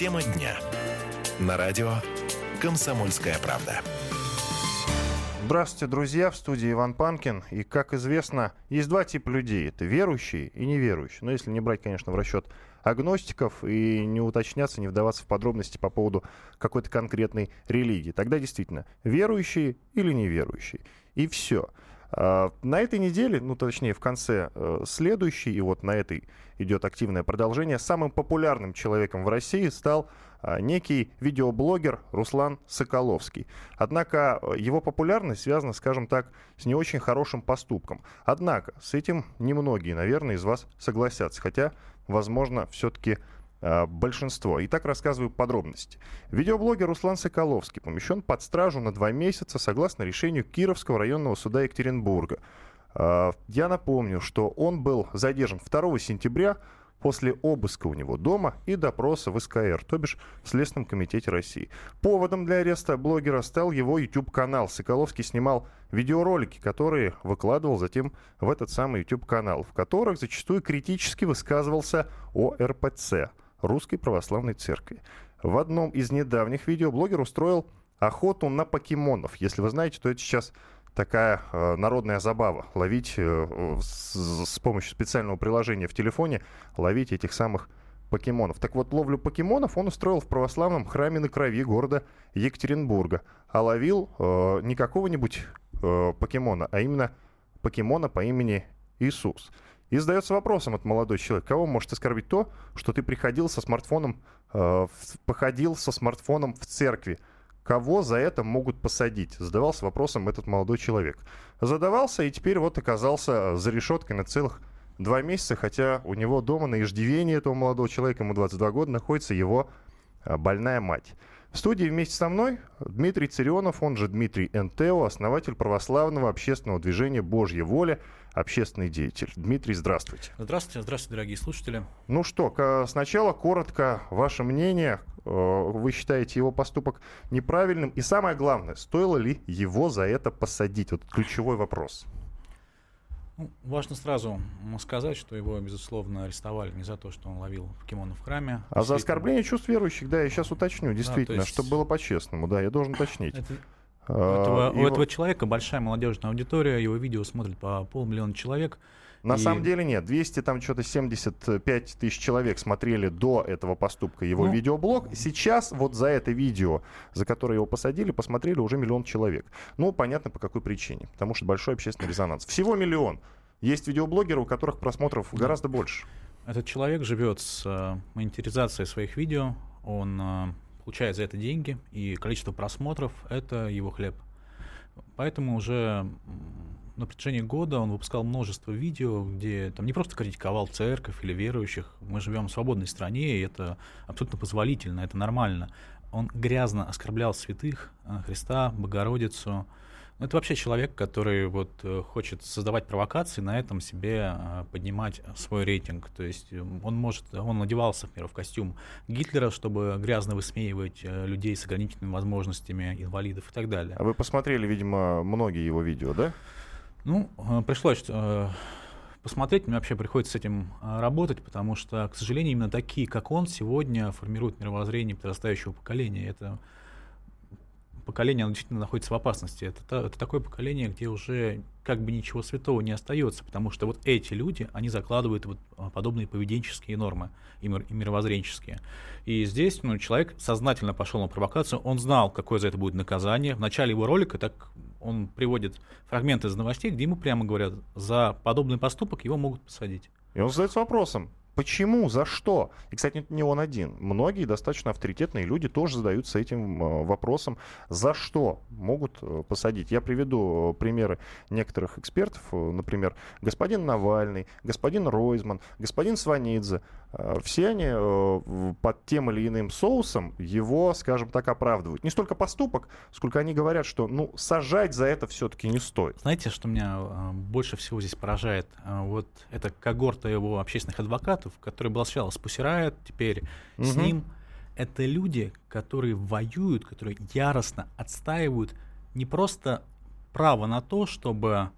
Тема дня. На радио «Комсомольская правда». Здравствуйте, друзья, в студии Иван Панкин. И, как известно, есть два типа людей. Это верующие и неверующие. Но если не брать, конечно, в расчет агностиков и не уточняться, не вдаваться в подробности по поводу какой-то конкретной религии. Тогда действительно верующие или неверующие. И все. На этой неделе, точнее, в конце следующей, и вот на этой идет активное продолжение, самым популярным человеком в России стал некий видеоблогер Руслан Соколовский. Однако его популярность связана, скажем так, с не очень хорошим поступком. Однако с этим немногие, наверное, из вас согласятся, хотя, возможно, все-таки большинство. Итак, рассказываю подробности. Видеоблогер Руслан Соколовский помещен под стражу на 2 месяца согласно решению Кировского районного суда Екатеринбурга. Я напомню, что он был задержан 2 сентября после обыска у него дома и допроса в СКР, то бишь в Следственном комитете России. Поводом для ареста блогера стал его YouTube-канал. Соколовский снимал видеоролики, которые выкладывал затем в этот самый YouTube-канал, в которых зачастую критически высказывался о РПЦ, Русской Православной Церкви. В одном из недавних видео блогер устроил охоту на покемонов. Если вы знаете, то это сейчас такая народная забава. Ловить с помощью специального приложения в телефоне, ловить этих самых покемонов. Так вот, ловлю покемонов он устроил в православном храме на Крови города Екатеринбурга. А ловил не какого-нибудь покемона, а именно покемона по имени Иисус. И задается вопросом от молодой человек, кого может оскорбить то, что ты походил со смартфоном в церкви? Кого за это могут посадить? Задавался вопросом этот молодой человек. Задавался и теперь вот оказался за решеткой на целых 2 месяца, хотя у него дома на иждивении этого молодого человека, ему 22 года, находится его больная мать. В студии вместе со мной Дмитрий Царионов, он же Дмитрий НТО, основатель православного общественного движения «Божья воля», общественный деятель. Дмитрий, здравствуйте. Здравствуйте, дорогие слушатели. Ну что, сначала коротко ваше мнение. Вы считаете его поступок неправильным? И самое главное, стоило ли его за это посадить? Вот ключевой вопрос. Важно сразу сказать, что его, безусловно, арестовали не за то, что он ловил покемонов в храме. А за оскорбление чувств верующих, да, я сейчас уточню, действительно, да, есть... чтобы было по-честному, да, я должен уточнить. У этого человека большая молодежная аудитория, его видео смотрит по 500 000 человек. На самом деле нет, 275 тысяч человек смотрели до этого поступка его видеоблог. Сейчас вот за это видео, за которое его посадили, посмотрели уже 1 миллион человек. Понятно по какой причине, потому что большой общественный резонанс. Всего 1 миллион. Есть видеоблогеры, у которых просмотров гораздо больше. Этот человек живет с монетизацией своих видео, он получает за это деньги, и количество просмотров — это его хлеб. Поэтому уже на протяжении года он выпускал множество видео, где там не просто критиковал церковь или верующих. Мы живем в свободной стране, и это абсолютно позволительно, это нормально. Он грязно оскорблял святых, Христа, Богородицу. Это вообще человек, который хочет создавать провокации, на этом себе поднимать свой рейтинг. То есть он надевался, например, в костюм Гитлера, чтобы грязно высмеивать людей с ограниченными возможностями, инвалидов и так далее. А вы посмотрели, видимо, многие его видео, да? Пришлось посмотреть, мне вообще приходится с этим работать, потому что, к сожалению, именно такие, как он, сегодня формируют мировоззрение подрастающего поколения. Это поколение, оно действительно находится в опасности. Это такое поколение, где уже как бы ничего святого не остается, потому что эти люди, они закладывают подобные поведенческие нормы и мировоззренческие. И здесь человек сознательно пошел на провокацию, он знал, какое за это будет наказание. В начале его ролика он приводит фрагменты из новостей, где ему прямо говорят, за подобный поступок его могут посадить. И он задается вопросом, почему, за что? И, кстати, не он один. Многие достаточно авторитетные люди тоже задаются этим вопросом, за что могут посадить. Я приведу примеры некоторых экспертов, например, господин Навальный, господин Ройзман, господин Сванидзе. Все они под тем или иным соусом его, скажем так, оправдывают. Не столько поступок, сколько они говорят, что сажать за это все-таки не стоит. Знаете, что меня больше всего здесь поражает? Это когорта его общественных адвокатов, который был сначала с Pussy Riot, теперь с ним. Это люди, которые воюют, которые яростно отстаивают не просто право на то, чтобы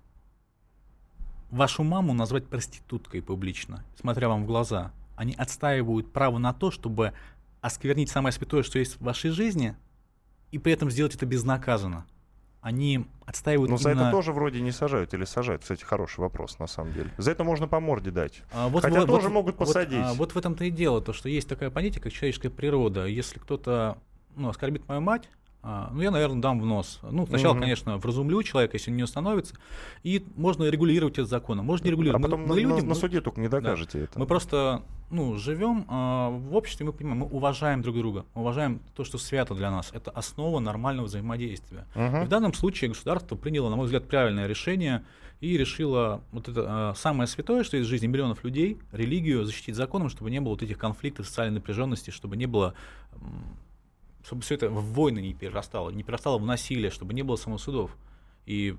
вашу маму назвать проституткой публично, смотря вам в глаза. Они отстаивают право на то, чтобы осквернить самое святое, что есть в вашей жизни, и при этом сделать это безнаказанно. Они отстаивают Но именно... за это тоже вроде не сажают или сажают. Кстати, хороший вопрос, на самом деле. За это можно по морде дать. Хотя тоже могут посадить. Вот в этом-то и дело, то, что есть такое понятие, как человеческая природа. Если кто-то оскорбит мою мать, я, наверное, дам в нос. Сначала, конечно, вразумлю человека, если он не остановится, и можно регулировать это законом. Можно не регулировать. А потом на суде только не докажете это. Мы просто живем в обществе, мы понимаем, мы уважаем друг друга, мы уважаем то, что свято для нас. Это основа нормального взаимодействия. И в данном случае государство приняло, на мой взгляд, правильное решение и решило вот это самое святое, что есть в жизни миллионов людей, религию, защитить законом, чтобы не было вот этих конфликтов, социальной напряженности, чтобы не было... чтобы все это в войны не перерастало в насилие, чтобы не было самосудов. И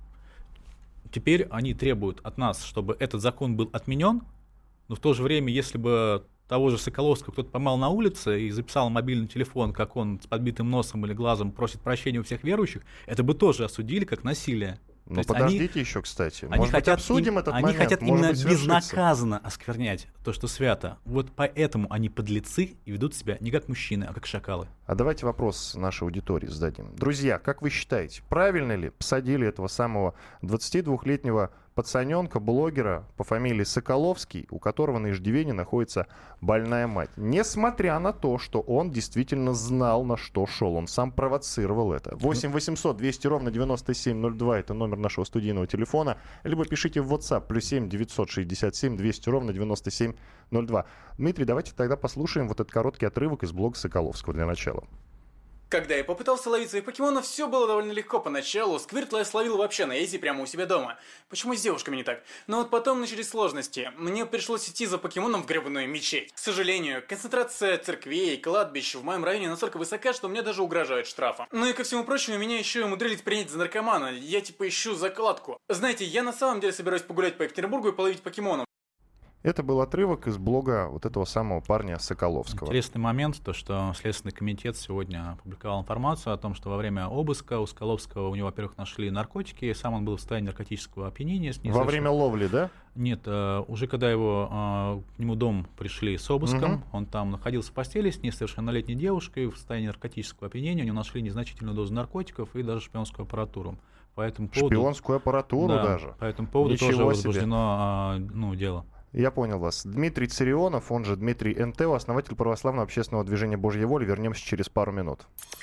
теперь они требуют от нас, чтобы этот закон был отменен, но в то же время, если бы того же Соколовского кто-то поймал на улице и записал мобильный телефон, как он с подбитым носом или глазом просит прощения у всех верующих, это бы тоже осудили как насилие. Ну, подождите еще, кстати. Может быть, обсудим этот момент? Они хотят именно безнаказанно осквернять то, что свято. Вот поэтому они подлецы и ведут себя не как мужчины, а как шакалы. А давайте вопрос нашей аудитории зададим. Друзья, как вы считаете, правильно ли посадили этого самого 22-летнего пацаненка, блогера по фамилии Соколовский, у которого на иждивении находится больная мать? Несмотря на то, что он действительно знал, на что шел. Он сам провоцировал это. 8 800 200 ровно 9702 — это номер нашего студийного телефона. Либо пишите в WhatsApp +7 967 200 ровно 9702. Дмитрий, давайте тогда послушаем вот этот короткий отрывок из блога Соколовского для начала. Когда я попытался ловить своих покемонов, все было довольно легко поначалу. Сквиртла я словил вообще на изи прямо у себя дома. Почему с девушками не так? Но вот потом начались сложности. Мне пришлось идти за покемоном в гребаную мечеть. К сожалению, концентрация церквей, кладбищ в моем районе настолько высока, что мне даже угрожают штрафом. Ну и ко всему прочему, меня еще и умудрились принять за наркомана. Я типа ищу закладку. Знаете, я на самом деле собираюсь погулять по Екатеринбургу и половить покемонов. Это был отрывок из блога вот этого самого парня Соколовского. Интересный момент, то, что Следственный комитет сегодня опубликовал информацию о том, что во время обыска у Соколовского у него, во-первых, нашли наркотики, сам он был в состоянии наркотического опьянения. Во время ловли, да? Нет, уже когда к нему дом пришли с обыском, он там находился в постели с несовершеннолетней девушкой в состоянии наркотического опьянения, у него нашли незначительную дозу наркотиков и даже шпионскую аппаратуру. По этому поводу, шпионскую аппаратуру даже? По этому поводу Ничего тоже себе. возбуждено дело. Я понял вас. Дмитрий Царионов, он же Дмитрий НТО, основатель православного общественного движения «Божья воля». Вернемся через пару минут.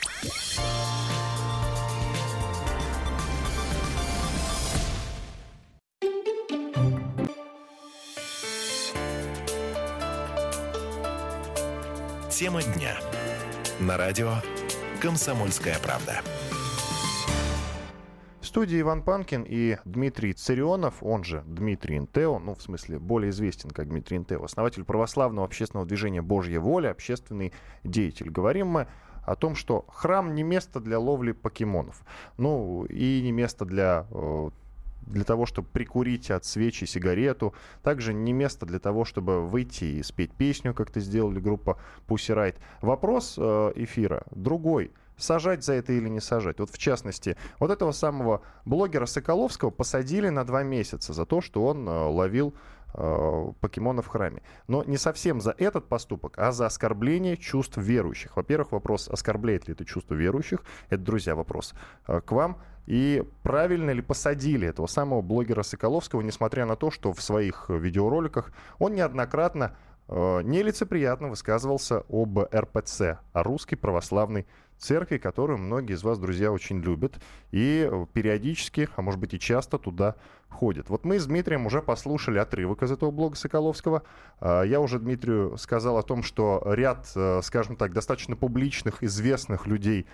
Тема дня. На радио «Комсомольская правда». В студии Иван Панкин и Дмитрий Царионов, он же Дмитрий НТО, в смысле более известен как Дмитрий НТО, основатель православного общественного движения «Божья воля», общественный деятель. Говорим мы о том, что храм не место для ловли покемонов, и не место для того, чтобы прикурить от свечи сигарету, также не место для того, чтобы выйти и спеть песню, как это сделали группа Pussy Riot. Вопрос эфира другой. Сажать за это или не сажать? Вот в частности, вот этого самого блогера Соколовского посадили на 2 месяца за то, что он ловил покемонов в храме. Но не совсем за этот поступок, а за оскорбление чувств верующих. Во-первых, вопрос, оскорбляет ли это чувство верующих. Это, друзья, вопрос к вам. И правильно ли посадили этого самого блогера Соколовского, несмотря на то, что в своих видеороликах он неоднократно нелицеприятно высказывался об РПЦ, о Русской Православной Церкви, которую многие из вас, друзья, очень любят и периодически, а может быть и часто туда ходят. Вот мы с Дмитрием уже послушали отрывок из этого блога Соколовского. Я уже Дмитрию сказал о том, что ряд, скажем так, достаточно публичных, известных людей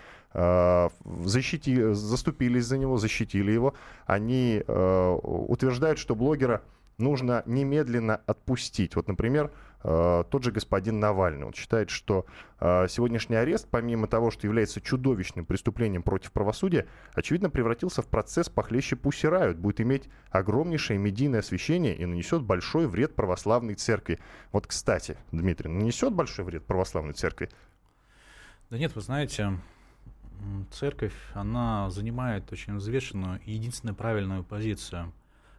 заступились за него, защитили его. Они утверждают, что блогера нужно немедленно отпустить. Вот, например, тот же господин Навальный. Он считает, что сегодняшний арест, помимо того, что является чудовищным преступлением против правосудия, очевидно превратился в процесс похлеще Pussy Riot, будет иметь огромнейшее медийное освещение и нанесет большой вред православной церкви. Вот, кстати, Дмитрий, нанесет большой вред православной церкви? Да нет, вы знаете, церковь, она занимает очень взвешенную и единственно правильную позицию.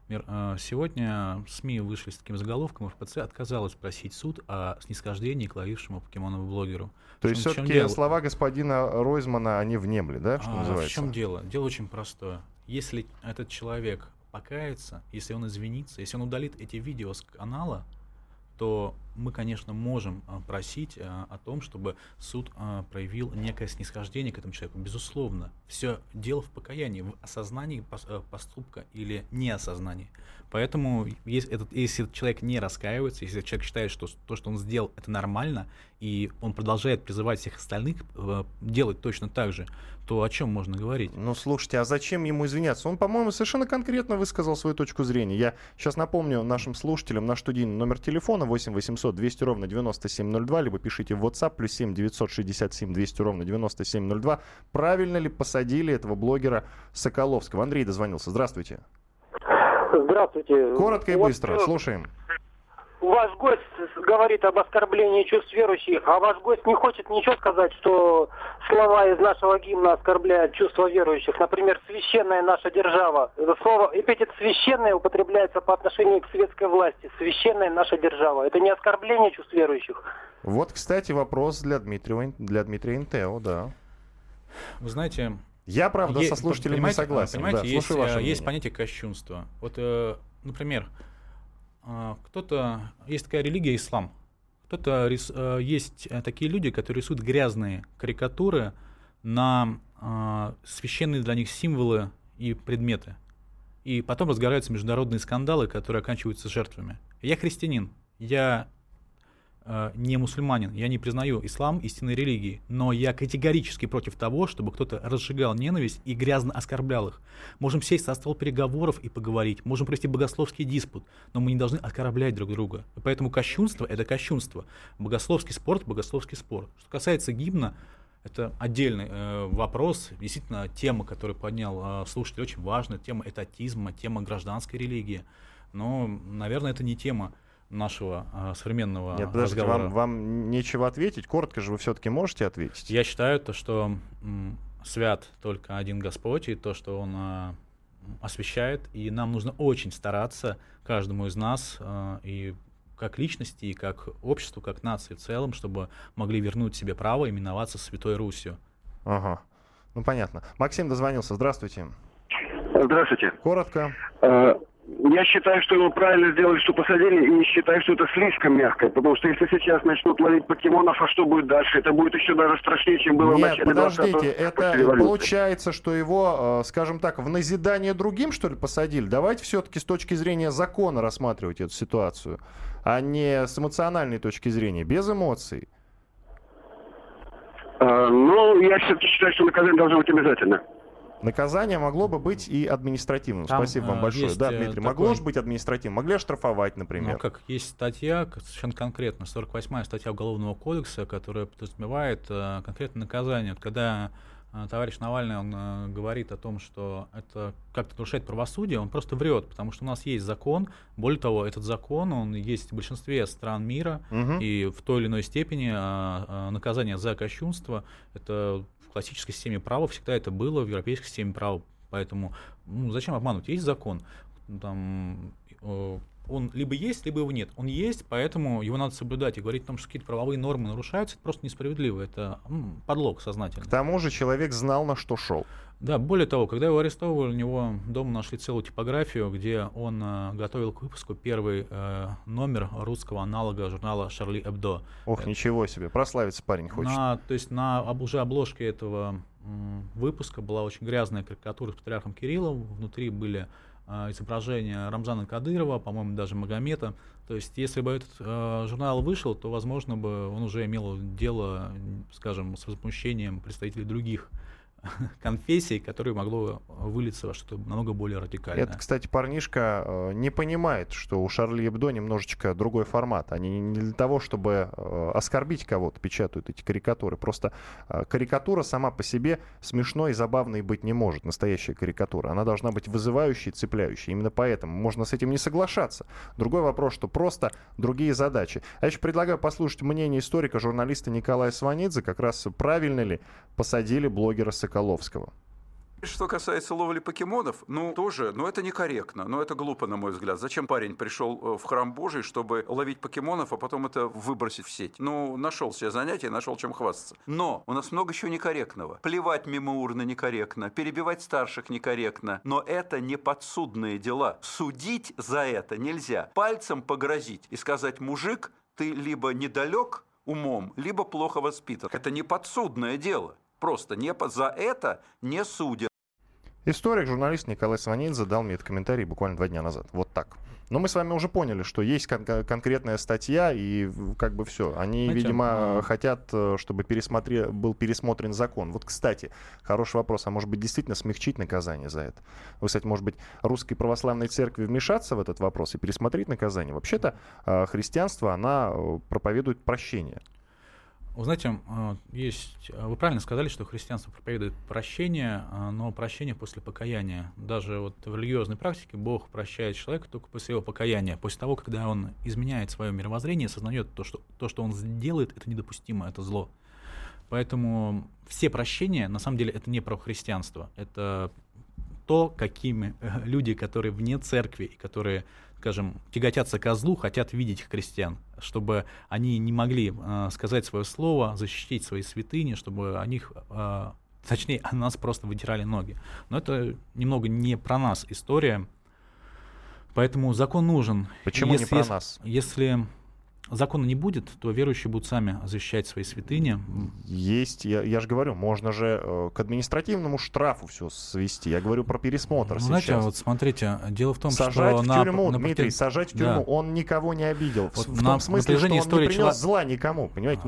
Сегодня СМИ вышли с таким заголовком: ФПЦ отказалась просить суд о снисхождении к ловившему покемонов блогеру. То есть все-таки слова господина Ройзмана, они внемли, да, что называется? В чем дело? Дело очень простое. Если этот человек покается, если он извинится, если он удалит эти видео с канала, то мы, конечно, можем просить о том, чтобы суд проявил некое снисхождение к этому человеку. Безусловно, все дело в покаянии, в осознании поступка или неосознании. Поэтому, если этот человек не раскаивается, если человек считает, что то, что он сделал, это нормально, и он продолжает призывать всех остальных делать точно так же, то о чем можно говорить? Ну, слушайте, а зачем ему извиняться? Он, по-моему, совершенно конкретно высказал свою точку зрения. Я сейчас напомню нашим слушателям наш студийный номер телефона 8 800 200 ровно 9702, либо пишите в WhatsApp +7 967 200 ровно 9702. Правильно ли посадили этого блогера Соколовского? Андрей дозвонился. Здравствуйте. Здравствуйте. Коротко и быстро. Слушаем. Ваш гость говорит об оскорблении чувств верующих, а ваш гость не хочет ничего сказать, что слова из нашего гимна оскорбляют чувства верующих. Например, «священная наша держава». Это слово, эпитет «священная» употребляется по отношению к светской власти. «Священная наша держава». Это не оскорбление чувств верующих? Вот, кстати, вопрос для Дмитрия Интео, да. Вы знаете... Я, правда, со слушателями не согласен. Понимаете, да, есть понятие кощунства. Вот, например, есть такая религия ислам. Есть такие люди, которые рисуют грязные карикатуры на священные для них символы и предметы. И потом разгораются международные скандалы, которые оканчиваются жертвами. Я христианин, я не мусульманин, я не признаю ислам истинной религией, но я категорически против того, чтобы кто-то разжигал ненависть и грязно оскорблял их. Можем сесть за стол переговоров и поговорить, можем провести богословский диспут, но мы не должны оскорблять друг друга. И поэтому кощунство — это кощунство. Богословский спор — богословский спор. Что касается гимна, это отдельный вопрос. Действительно, тема, которую поднял слушатель, очень важная. Тема этатизма, тема гражданской религии. Но, наверное, это не тема нашего современного разговора. Вам нечего ответить? Коротко же вы все-таки можете ответить? Я считаю, что свят только один Господь, и то, что Он освящает, и нам нужно очень стараться, каждому из нас, и как личности, и как обществу, как нации в целом, чтобы могли вернуть себе право именоваться Святой Русью. Ага, ну понятно. Максим дозвонился. Здравствуйте. Здравствуйте. Коротко. Я считаю, что его правильно сделали, что посадили, и считаю, что это слишком мягко. Потому что если сейчас начнут ловить покемонов, а что будет дальше? Это будет еще даже страшнее, чем было в начале 20-го. Подождите, это получается, что его, скажем так, в назидание другим, что ли, посадили? Давайте все-таки с точки зрения закона рассматривать эту ситуацию, а не с эмоциональной точки зрения, без эмоций. Я все-таки считаю, что наказание должно быть обязательно. Наказание могло бы быть и административным. Спасибо вам большое. Да, Дмитрий, могло же быть административным. Могли оштрафовать, например. Ну, как есть статья, совершенно конкретно, 48-я статья Уголовного кодекса, которая подразумевает конкретное наказание. Вот когда товарищ Навальный, он говорит о том, что это как-то нарушает правосудие, он просто врет, потому что у нас есть закон. Более того, этот закон, он есть в большинстве стран мира, и в той или иной степени наказание за кощунство — это в классической системе права всегда это было, в европейской системе права. Поэтому зачем обманывать? Есть закон. Там, он либо есть, либо его нет. Он есть, поэтому его надо соблюдать. И говорить о том, что какие-то правовые нормы нарушаются, это просто несправедливо. Это подлог сознательный. К тому же человек знал, на что шел. Да, более того, когда его арестовывали, у него дома нашли целую типографию, где он готовил к выпуску первый номер русского аналога журнала «Шарли Эбдо». Ох, ничего себе, прославиться парень хочет. То есть на уже обложке этого выпуска была очень грязная карикатура с патриархом Кириллом. Внутри были изображения Рамзана Кадырова, по-моему, даже Магомета. То есть, если бы этот журнал вышел, то, возможно, бы он уже имел дело, скажем, с возмущением представителей других конфессий, которое могло вылиться во что-то намного более радикальное. Это, кстати, парнишка не понимает, что у Шарли Эбдо немножечко другой формат. Они не для того, чтобы оскорбить кого-то, печатают эти карикатуры. Просто карикатура сама по себе смешной и забавной быть не может. Настоящая карикатура. Она должна быть вызывающей, цепляющей. Именно поэтому можно с этим не соглашаться. Другой вопрос, что просто другие задачи. А я еще предлагаю послушать мнение историка, журналиста Николая Сванидзе, как раз правильно ли посадили блогера Соколовского. Что касается ловли покемонов, тоже, это некорректно, это глупо, на мой взгляд. Зачем парень пришел в храм Божий, чтобы ловить покемонов, а потом это выбросить в сеть? Нашел себе занятие, нашел чем хвастаться. Но у нас много чего некорректного. Плевать мимо урны некорректно, перебивать старших некорректно, но это не подсудные дела. Судить за это нельзя. Пальцем погрозить и сказать: мужик, ты либо недалек умом, либо плохо воспитан. Это не подсудное дело. Просто за это не судят. Историк, журналист Николай Сванидзе дал мне этот комментарий буквально 2 дня назад. Вот так. Но мы с вами уже поняли, что есть конкретная статья, и все. Они, видимо, хотят, чтобы был пересмотрен закон. Вот, кстати, хороший вопрос. А может быть, действительно смягчить наказание за это? Вы, кстати, может быть, Русской Православной Церкви вмешаться в этот вопрос и пересмотреть наказание? Вообще-то христианство, она проповедует прощение. Вы знаете, вы правильно сказали, что христианство проповедует прощение, но прощение после покаяния. Даже в религиозной практике Бог прощает человека только после его покаяния, после того, когда он изменяет свое мировоззрение, осознает то, что он сделает, это недопустимо, это зло. Поэтому все прощения, на самом деле, это не про христианство, это то, какими люди, которые вне церкви и которые, скажем, тяготятся ко злу, хотят видеть христиан, чтобы они не могли сказать свое слово, защитить свои святыни, чтобы о нас просто вытирали ноги. Но это немного не про нас история, поэтому закон нужен. Почему не про нас? Если закона не будет, то верующие будут сами защищать свои святыни. Есть, я же говорю, можно же к административному штрафу все свести. Я говорю про пересмотр сейчас. Знаете, смотрите, дело в том, сажать что... в тюрьму, Дмитрий, сажать в тюрьму, он никого не обидел. В том смысле, что он не принес зла никому, понимаете?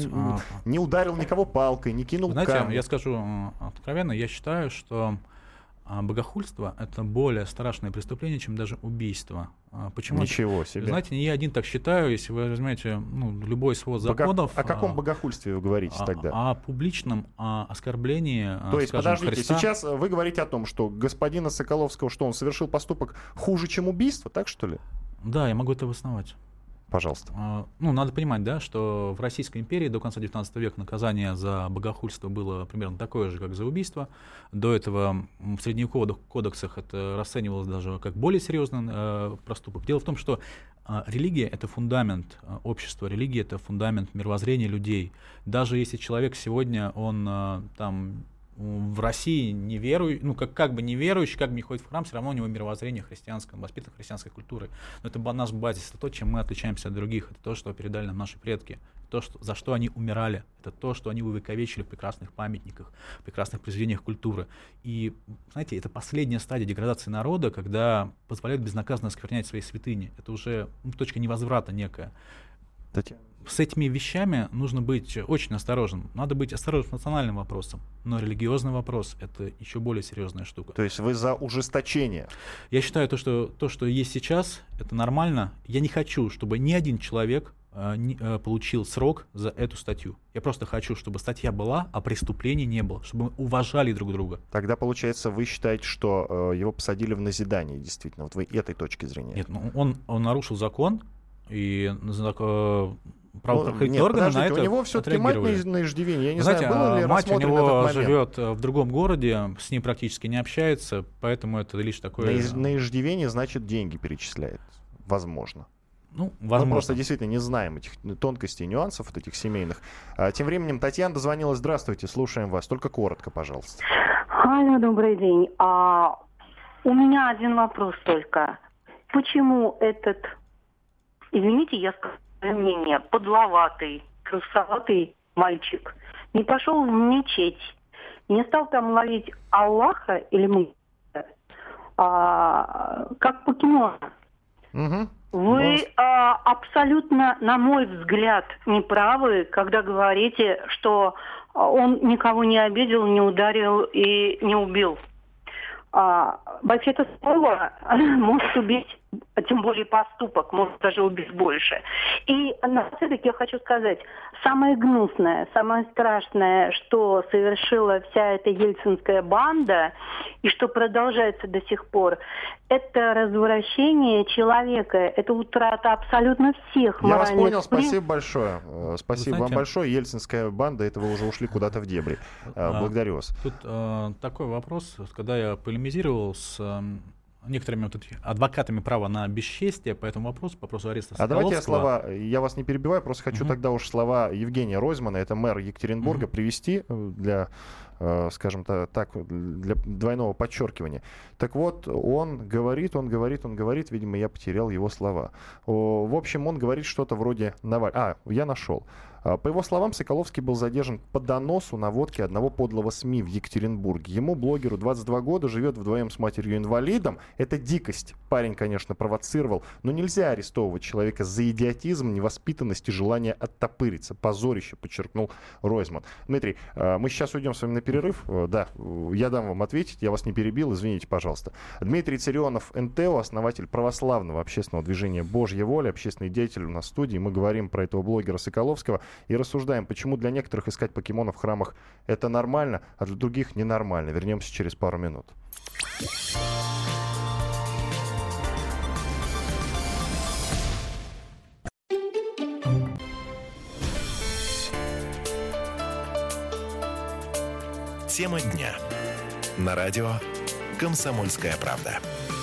Не ударил никого палкой, не кинул камень. Знаете, я скажу откровенно, я считаю, что богохульство — это более страшное преступление, чем даже убийство. Почему? Ничего себе. Знаете, не я один так считаю. Если вы возьмете любой свод законов... О каком богохульстве вы говорите тогда? О публичном оскорблении, То есть, подождите, Христа. Сейчас вы говорите о том, что господина Соколовского, что он совершил поступок хуже, чем убийство, так что ли? Да, я могу это обосновать. Пожалуйста. Надо понимать, да, что в Российской империи до конца XIX века наказание за богохульство было примерно такое же, как за убийство. До этого в средневековых кодексах это расценивалось даже как более серьезный проступок. Дело в том, что религия — это фундамент общества, религия — это фундамент мировоззрения людей. Даже если человек сегодня, он в России неверующий, как бы неверующий, как бы не ходит в храм, все равно у него мировоззрение христианское, воспитан христианской культурой. Но это наш базис, это то, чем мы отличаемся от других, это то, что передали нам наши предки, то, за что они умирали, это то, что они увековечили в прекрасных памятниках, в прекрасных произведениях культуры. И, знаете, это последняя стадия деградации народа, когда позволяют безнаказанно осквернять свои святыни. Это уже точка невозврата некая. С этими вещами нужно быть очень осторожным. Надо быть осторожным с национальным вопросом. Но религиозный вопрос — это еще более серьезная штука. То есть вы за ужесточение? Я считаю, то, что есть сейчас, это нормально. Я не хочу, чтобы ни один человек получил срок за эту статью. Я просто хочу, чтобы статья была, а преступлений не было, чтобы мы уважали друг друга. Тогда, получается, вы считаете, что его посадили в назидание, действительно, вот вы этой точки зрения? Нет, он нарушил закон, и правоохранительные органы на это у него все-таки мать на иждивении. Я не знаю, было ли мать у рассмотрено него этот момент. живет в другом городе, с ним практически не общается, поэтому это лишь такое... На иждивение, значит, деньги перечисляет. Возможно. Возможно. Мы просто действительно не знаем этих тонкостей и нюансов, вот этих семейных. Тем временем Татьяна дозвонилась. Здравствуйте, слушаем вас. Только коротко, пожалуйста. Алло, добрый день. У меня один вопрос только. Почему этот, извините, я скажу мнение, подловатый, красоватый мальчик не пошел в мечеть, не стал там ловить Аллаха или Мухаммеда, как покемона? Угу. Вы абсолютно, на мой взгляд, неправы, когда говорите, что он никого не обидел, не ударил и не убил. Вообще-то слово может убить тем более поступок, может даже убить больше. И напоследок я хочу сказать, самое гнусное, самое страшное, что совершила вся эта ельцинская банда, и что продолжается до сих пор, это развращение человека, это утрата абсолютно всех Я вас моральных понял, спасибо большое. Спасибо вам знаете, большое. Ельцинская банда, это вы уже ушли куда-то в дебри. Благодарю вас. Тут такой вопрос, когда я полемизировал с некоторыми вот этими адвокатами права на бесчестие по этому вопросу, по вопросу ареста Соколовского. Давайте я слова, я вас не перебиваю, просто хочу тогда уж слова Евгения Ройзмана, это мэр Екатеринбурга, привести для, скажем так, для двойного подчеркивания. Так вот, он говорит, видимо, я потерял его слова. В общем, он говорит что-то вроде я нашел. По его словам, Соколовский был задержан по доносу на водке одного подлого СМИ в Екатеринбурге. Ему, блогеру, 22 года, живет вдвоем с матерью-инвалидом. Это дикость. Парень, конечно, провоцировал, но нельзя арестовывать человека за идиотизм, невоспитанность и желание оттопыриться. Позорище, подчеркнул Ройзман. Дмитрий, мы сейчас уйдем с вами на перерыв. Да, я дам вам ответить, я вас не перебил, извините, пожалуйста. Дмитрий Царионов, НТО, основатель православного общественного движения «Божья воля», общественный деятель у нас в студии. Мы говорим про этого блогера Соколовского и рассуждаем, почему для некоторых искать покемонов в храмах это нормально, а для других ненормально. Вернемся через пару минут. Тема дня. На радио «Комсомольская правда».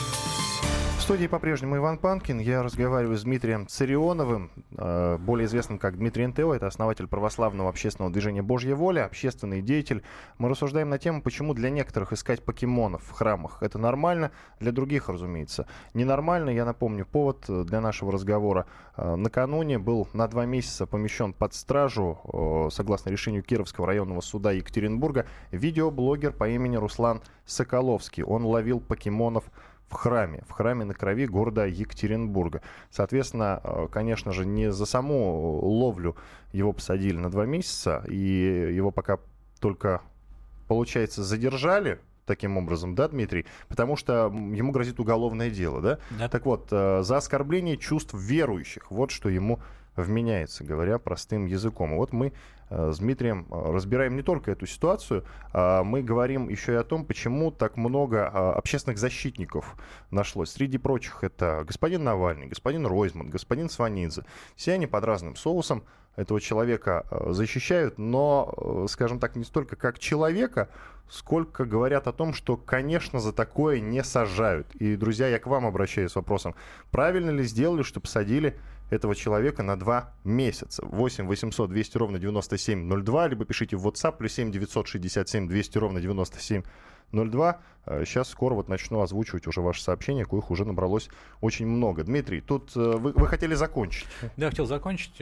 В студии по-прежнему Иван Панкин. Я разговариваю с Дмитрием Царионовым, более известным как Дмитрий НТО. Это основатель православного общественного движения «Божья воля», общественный деятель. Мы рассуждаем на тему, почему для некоторых искать покемонов в храмах это нормально, для других, разумеется, ненормально. Я напомню, повод для нашего разговора. Накануне был на 2 месяца помещен под стражу, согласно решению Кировского районного суда Екатеринбурга, видеоблогер по имени Руслан Соколовский. Он ловил покемонов в храме на Крови города Екатеринбурга. Соответственно, конечно же, не за саму ловлю его посадили на 2 месяца, и его пока только, получается, задержали таким образом, да, Дмитрий? Потому что ему грозит уголовное дело, да? Да. Так вот, за оскорбление чувств верующих, вот что ему вменяется, говоря простым языком. И вот мы с Дмитрием разбираем не только эту ситуацию, мы говорим еще и о том, почему так много общественных защитников нашлось. Среди прочих это господин Навальный, господин Ройзман, господин Сванидзе. Все они под разным соусом этого человека защищают, но, скажем так, не столько как человека, сколько говорят о том, что, конечно, за такое не сажают. И, друзья, я к вам обращаюсь с вопросом, правильно ли сделали, что посадили этого человека на 2 месяца? 8 800 200 ровно 9702, либо пишите в WhatsApp, +7 967 200 ровно 9702. Сейчас скоро вот начну озвучивать уже ваши сообщения, коих уже набралось очень много. Дмитрий, тут вы хотели закончить. Да, хотел закончить.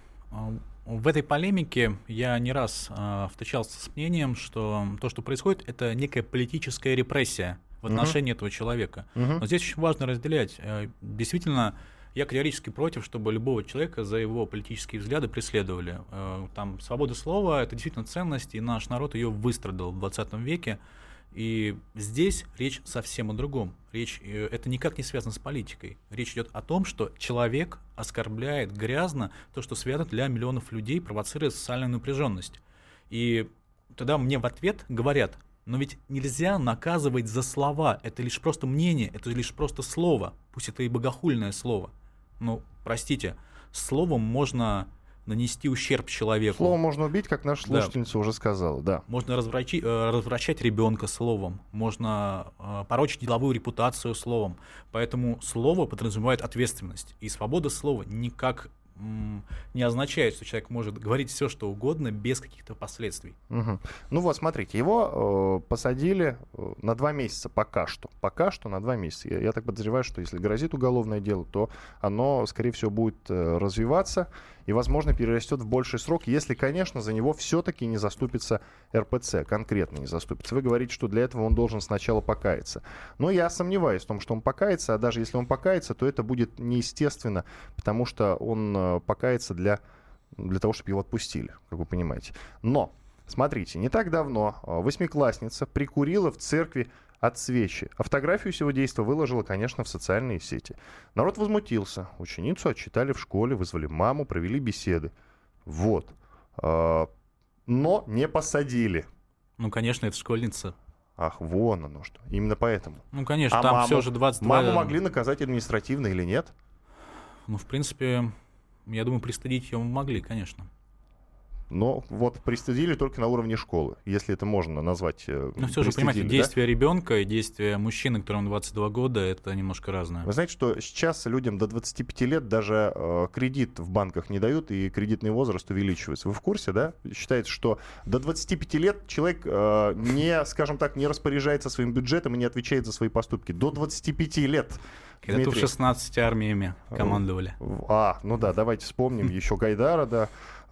В этой полемике я не раз встречался с мнением, что то, что происходит, это некая политическая репрессия в отношении этого человека. Но здесь очень важно разделять. Действительно, я категорически против, чтобы любого человека за его политические взгляды преследовали. Там свобода слова — это действительно ценность, и наш народ ее выстрадал в 20 веке. И здесь речь совсем о другом. Это никак не связано с политикой. Речь идет о том, что человек оскорбляет грязно то, что свято для миллионов людей, провоцируя социальную напряженность. И тогда мне в ответ говорят: но ведь нельзя наказывать за слова, это лишь просто мнение, это лишь просто слово, пусть это и богохульное слово. Ну, простите, словом можно нанести ущерб человеку. Словом можно убить, как наша слушательница уже сказала, да. Можно развращать ребенка словом, можно порочить деловую репутацию словом. Поэтому слово подразумевает ответственность. И свобода слова никак не означает, что человек может говорить все, что угодно, без каких-то последствий. Ну вот, смотрите, его посадили на 2 месяца пока что. Пока что на 2 месяца. Я так подозреваю, что если грозит уголовное дело, то оно, скорее всего, будет развиваться и, возможно, перерастет в больший срок, если, конечно, за него все-таки не заступится РПЦ, конкретно не заступится. Вы говорите, что для этого он должен сначала покаяться. Но я сомневаюсь в том, что он покается, а даже если он покается, то это будет неестественно, потому что он покается для того, чтобы его отпустили, как вы понимаете. Но, смотрите, не так давно 8-классница прикурила в церкви от свечи. А фотографию всего действия выложила, конечно, в социальные сети. Народ возмутился. Ученицу отчитали в школе, вызвали маму, провели беседы. Вот. Но не посадили. Ну, конечно, это школьница. Ах, вон оно что. Именно поэтому. Ну, конечно, там все же 22... Маму могли наказать административно или нет? Ну, в принципе, я думаю, пристыдить ее могли, конечно. Но вот пристыдили только на уровне школы, если это можно назвать. Но все же, понимаете, действия ребенка и действия мужчины, которому 22 года, это немножко разное. Вы знаете, что сейчас людям до 25 лет даже кредит в банках не дают, и кредитный возраст увеличивается. Вы в курсе, да? Считается, что до 25 лет человек не, скажем так, не распоряжается своим бюджетом и не отвечает за свои поступки. До 25 лет. Когда-то в 16 армиями командовали. Ну да, давайте вспомним еще Гайдара, да,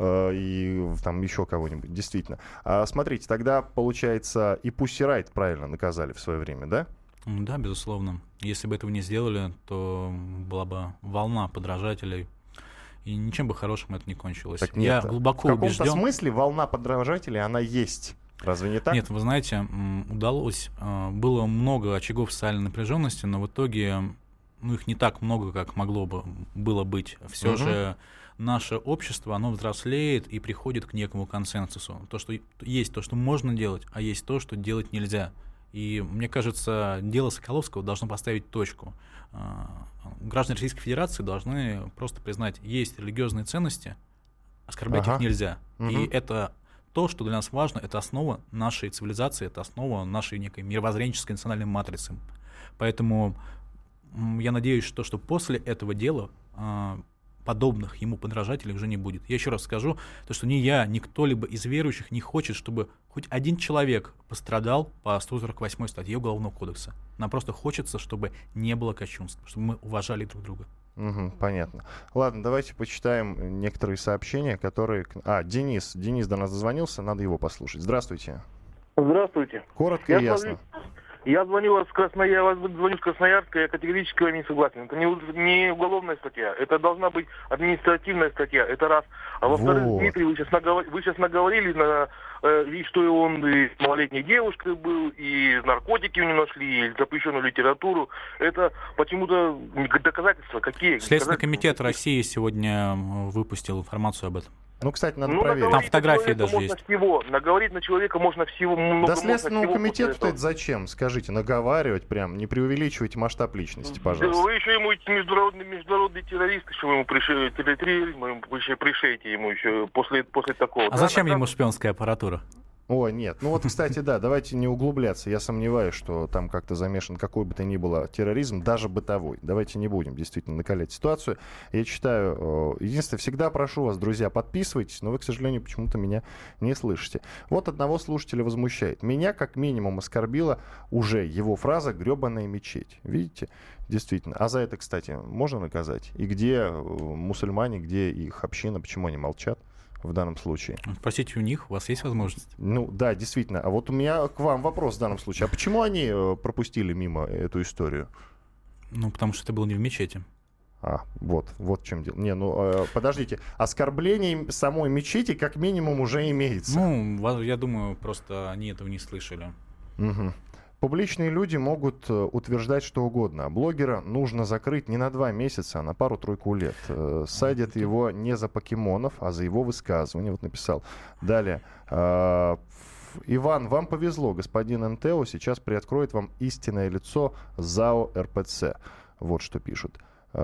и там еще кого-нибудь, действительно. Смотрите, тогда, получается, и Pussy Riot правильно наказали в свое время, да? Да, безусловно. Если бы этого не сделали, то была бы волна подражателей, и ничем бы хорошим это не кончилось. Так нет, я глубоко убежден... В каком-то смысле волна подражателей, она есть. Разве не так? Нет, вы знаете, удалось, было много очагов социальной напряженности, но в итоге... их не так много, как могло бы было быть. Все же наше общество, оно взрослеет и приходит к некому консенсусу. То, что есть то, что можно делать, а есть то, что делать нельзя. И мне кажется, дело Соколовского должно поставить точку. Граждане Российской Федерации должны просто признать, есть религиозные ценности, оскорблять их нельзя. И это то, что для нас важно, это основа нашей цивилизации, это основа нашей некой мировоззренческой национальной матрицы. Поэтому я надеюсь, что после этого дела подобных ему подражателей уже не будет. Я еще раз скажу, что ни я, ни кто-либо из верующих не хочет, чтобы хоть один человек пострадал по 148 статье Уголовного кодекса. Нам просто хочется, чтобы не было кощунств, чтобы мы уважали друг друга. Понятно. Ладно, давайте почитаем некоторые сообщения, которые... Денис до нас дозвонился, надо его послушать. Здравствуйте. Здравствуйте. Коротко и ясно. Я звоню из Красноярска, я категорически не согласен. Это не уголовная статья, это должна быть административная статья, это раз. А во-вторых, Дмитрий, вы сейчас наговорили, что он и с малолетней девушкой был, и наркотики у него нашли, и запрещенную литературу. Это почему-то доказательства какие? Следственный комитет России сегодня выпустил информацию об этом. Кстати, надо проверить. Там фотографии даже есть. Наговорить на человека можно всего. Да Следственному комитету-то это зачем? Скажите, наговаривать прям, не преувеличивайте масштаб личности, пожалуйста. Вы еще ему международный террорист, что вы ему пришейте ему еще после такого. А зачем ему шпионская аппаратура? Ой, нет. Кстати, да, давайте не углубляться. Я сомневаюсь, что там как-то замешан какой бы то ни было терроризм, даже бытовой. Давайте не будем действительно накалять ситуацию. Я читаю... Единственное, всегда прошу вас, друзья, подписывайтесь, но вы, к сожалению, почему-то меня не слышите. Вот одного слушателя возмущает. Меня как минимум оскорбила уже его фраза «гребаная мечеть». Видите? Действительно. А за это, кстати, можно наказать? И где мусульмане, где их община, почему они молчат? В данном случае. Спросите у них, у вас есть возможность? Да, действительно. А вот у меня к вам вопрос в данном случае. А почему они пропустили мимо эту историю? Потому что это было не в мечети. Вот в чем дело. Подождите. Оскорбление самой мечети как минимум уже имеется. Я думаю, просто они этого не слышали. Публичные люди могут утверждать что угодно. А блогера нужно закрыть не на 2 месяца, а на пару-тройку лет. Садят его не за покемонов, а за его высказывание. Вот написал. Далее. Иван, вам повезло. Господин НТО сейчас приоткроет вам истинное лицо ЗАО РПЦ. Вот что пишут.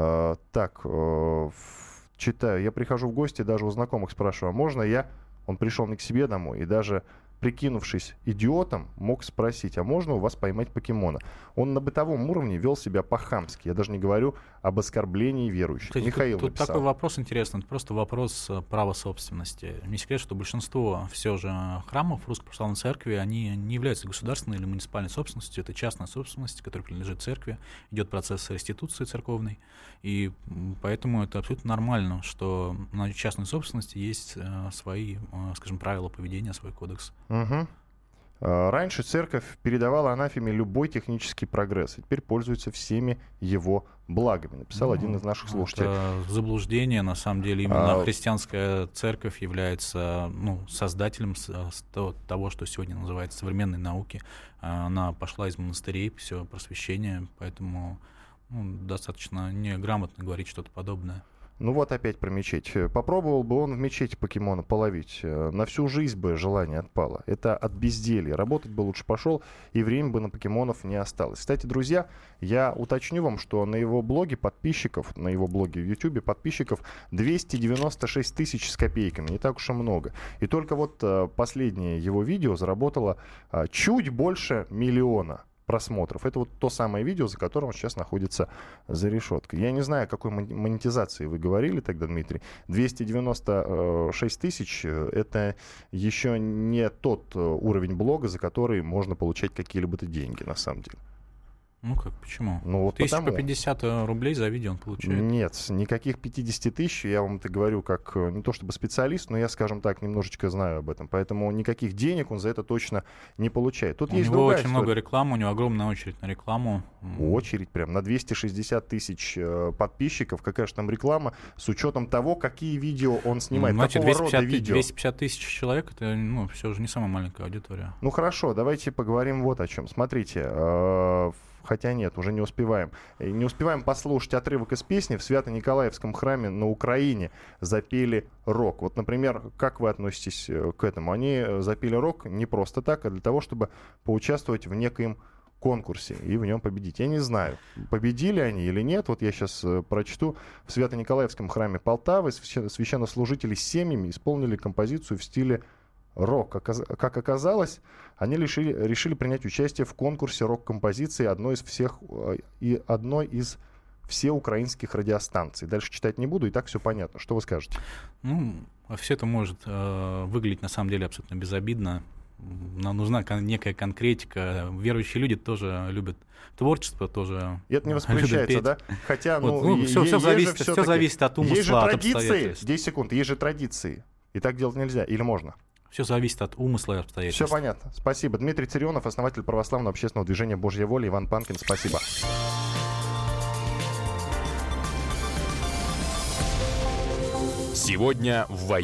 Читаю. Я прихожу в гости, даже у знакомых спрашиваю, а можно я... Он пришел не к себе домой и даже... прикинувшись идиотом, мог спросить, а можно у вас поймать покемона? Он на бытовом уровне вел себя по-хамски. Я даже не говорю об оскорблении верующих. Кстати, Михаил тут написал. Такой вопрос интересный. Это просто вопрос права собственности. Не секрет, что большинство все же храмов Русской Православной Церкви, они не являются государственной или муниципальной собственностью. Это частная собственность, которая принадлежит церкви. Идет процесс реституции церковной. И поэтому это абсолютно нормально, что на частной собственности есть свои, скажем, правила поведения, свой кодекс. Раньше церковь передавала анафеме любой технический прогресс, и теперь пользуется всеми его благами, написал один из наших слушателей. Это заблуждение, на самом деле. Именно христианская церковь является создателем того, что сегодня называется современной науки. Она пошла из монастырей, все просвещение, поэтому достаточно неграмотно говорить что-то подобное. Ну вот опять про мечеть. Попробовал бы он в мечети покемона половить. На всю жизнь бы желание отпало. Это от безделья. Работать бы лучше пошел, и время бы на покемонов не осталось. Кстати, друзья, я уточню вам, что на его блоге подписчиков, на его блоге в Ютубе подписчиков 296 тысяч с копейками. Не так уж и много. И только вот последнее его видео заработало чуть больше 1 миллиона просмотров. Это вот то самое видео, за которым он сейчас находится за решеткой. Я не знаю, о какой монетизации вы говорили тогда, Дмитрий. 296 тысяч — это еще не тот уровень блога, за который можно получать какие-либо деньги, на самом деле. Ну как, почему? Ну, вот 1050 рублей за видео он получает. Нет, никаких 50 тысяч, я вам это говорю как не то чтобы специалист, но я, скажем так, немножечко знаю об этом. Поэтому никаких денег он за это точно не получает. Тут у есть него другая очень много рекламы, у него огромная очередь на рекламу. Очередь прям на 260 тысяч подписчиков. Какая же там реклама с учетом того, какие видео он снимает, значит, какого рода видео. 250 тысяч человек, это все же не самая маленькая аудитория. Ну хорошо, давайте поговорим вот о чем. Смотрите, хотя нет, уже не успеваем. Не успеваем послушать отрывок из песни. В Свято-Николаевском храме на Украине запели рок. Вот, например, как вы относитесь к этому? Они запели рок не просто так, а для того, чтобы поучаствовать в некоем конкурсе и в нем победить. Я не знаю, победили они или нет. Вот я сейчас прочту. В Свято-Николаевском храме Полтавы священнослужители с семьями исполнили композицию в стиле рок. Как оказалось, они решили принять участие в конкурсе рок-композиции одной из всеукраинских радиостанций. Дальше читать не буду, и так все понятно. Что вы скажете? Все это может выглядеть на самом деле абсолютно безобидно. Нам нужна некая конкретика. Верующие люди тоже любят творчество, тоже. И это не воспрещается, да? Хотя, все зависит от умысла, от обстоятельств. 10 секунд, есть же традиции. И так делать нельзя. Или можно? Все зависит от умысла и обстоятельств. Все понятно. Спасибо. Дмитрий Царионов, основатель православного общественного движения «Божья воля». Иван Панкин, спасибо. Сегодня в